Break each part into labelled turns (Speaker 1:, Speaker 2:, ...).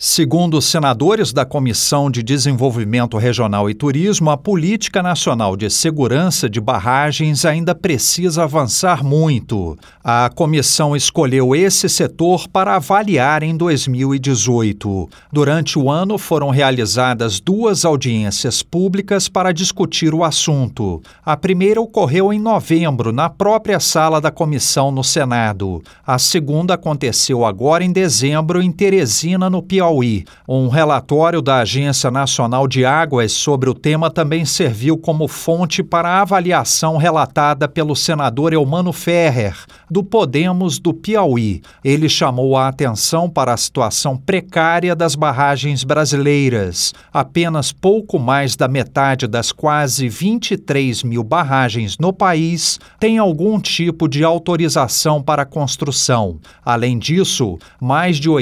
Speaker 1: Segundo os senadores da Comissão de Desenvolvimento Regional e Turismo, a Política Nacional de Segurança de Barragens ainda precisa avançar muito. A comissão escolheu esse setor para avaliar em 2018. Durante o ano, foram realizadas 2 audiências públicas para discutir o assunto. A primeira ocorreu em novembro, na própria sala da comissão no Senado. A segunda aconteceu agora em dezembro, em Teresina, no Piauí. Um relatório da Agência Nacional de Águas sobre o tema também serviu como fonte para a avaliação relatada pelo senador Eumano Ferrer, do Podemos do Piauí. Ele chamou a atenção para a situação precária das barragens brasileiras. Apenas pouco mais da metade das quase 23 mil barragens no país tem algum tipo de autorização para construção. Além disso, mais de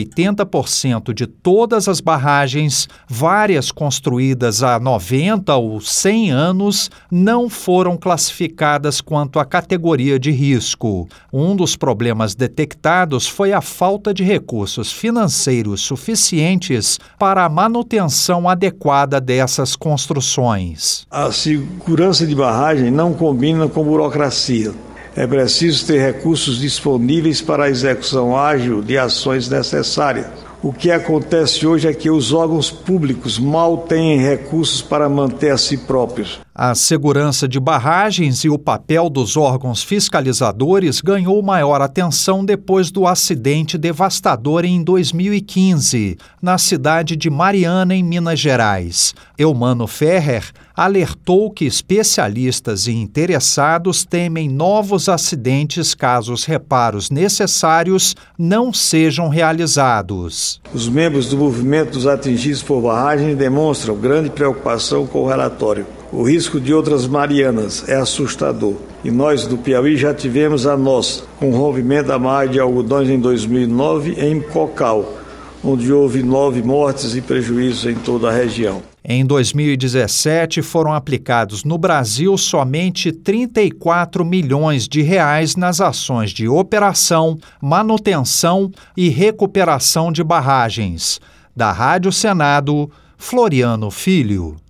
Speaker 1: 80% de todas as barragens, várias construídas há 90 ou 100 anos, não foram classificadas quanto à categoria de risco. Um dos problemas detectados foi a falta de recursos financeiros suficientes para a manutenção adequada dessas construções.
Speaker 2: A segurança de barragem não combina com burocracia. É preciso ter recursos disponíveis para a execução ágil de ações necessárias. O que acontece hoje é que os órgãos públicos mal têm recursos para manter a si próprios.
Speaker 1: A segurança de barragens e o papel dos órgãos fiscalizadores ganhou maior atenção depois do acidente devastador em 2015, na cidade de Mariana, em Minas Gerais. Eumano Ferrer alertou que especialistas e interessados temem novos acidentes caso os reparos necessários não sejam realizados.
Speaker 2: Os membros do movimento dos atingidos por barragem demonstram grande preocupação com o relatório. O risco de outras Marianas é assustador e nós do Piauí já tivemos a nossa, com o rompimento da barragem de Algodões em 2009 em Cocal, onde houve 9 mortes e prejuízos em toda a região.
Speaker 1: Em 2017, foram aplicados no Brasil somente 34 milhões de reais nas ações de operação, manutenção e recuperação de barragens. Da Rádio Senado, Floriano Filho.